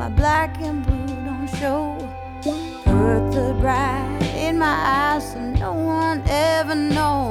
my black and blue don't show. Put the bright in my eyes so no one ever knows.